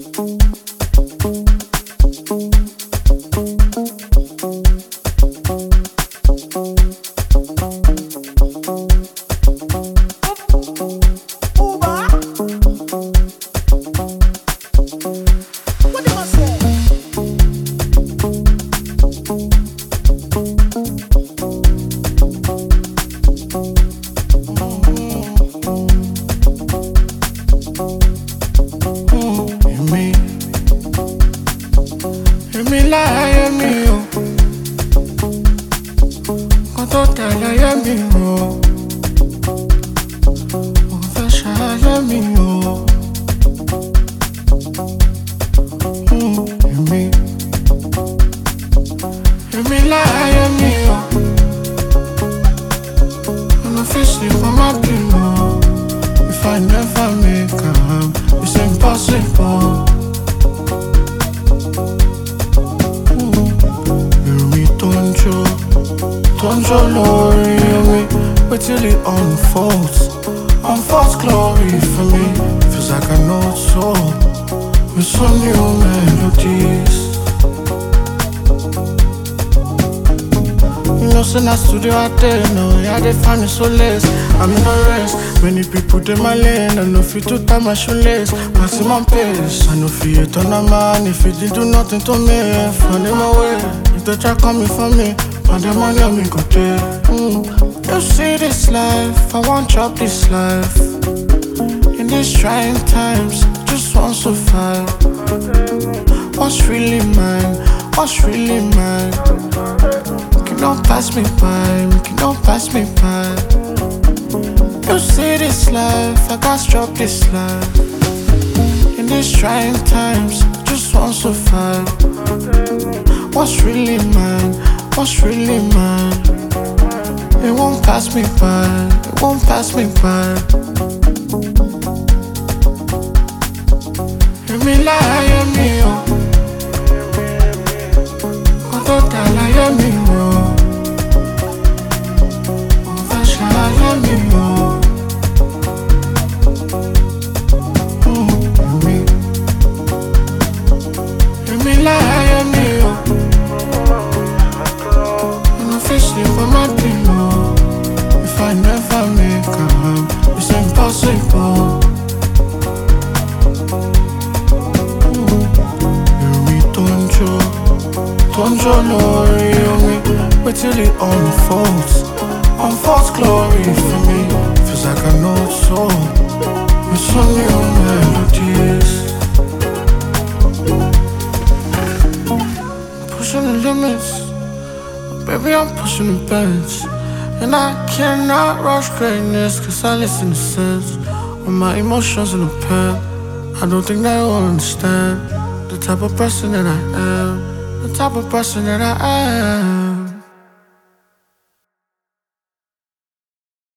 mi láyé mi o, kó tó tẹ̀lé mi o, mo fẹ́ ṣayé mi o. Èmi láyé mi o, ọ̀nà fèsì wọn má bínú. If I never make am, it's impossible. Tonjo lórí omi, wait till it unfolds glory for me. Feels like I know it's so, with some new melodies. You know, in the studio I did, no, yeah, they find me so less. I'm in a race, many people in my lane. I know fit to tie my shoelace, maximum pace. I know fit on a man if you did do nothing to me. Find him away, if they try coming for me. And the money on me go there. You see this life, I want chop this life. In these trying times, just want to survive. What's really mine? What's really mine? Cannot pass me by, cannot pass me by. You see this life, I gotta drop this life. In these trying times, just want to survive. What's really mine? What's really mine? It won't pass me by, it won't pass me by. Èmi láyé mi o, kó tó tẹ̀lé mi o, mo fẹ́ ṣayé mi o. Èmi láyé mi o, if I never make am, it's impossible. Èmi tonjo lórí omi, wait till it unfolds glory for me. Feels like I know it's so, with some new melodies. Pushing the limits, baby, I'm pushing the bench. And I cannot rush greatness, cause I listen to sense. All my emotions in a pen, I don't think they will understand the type of person that I am, the type of person that I am.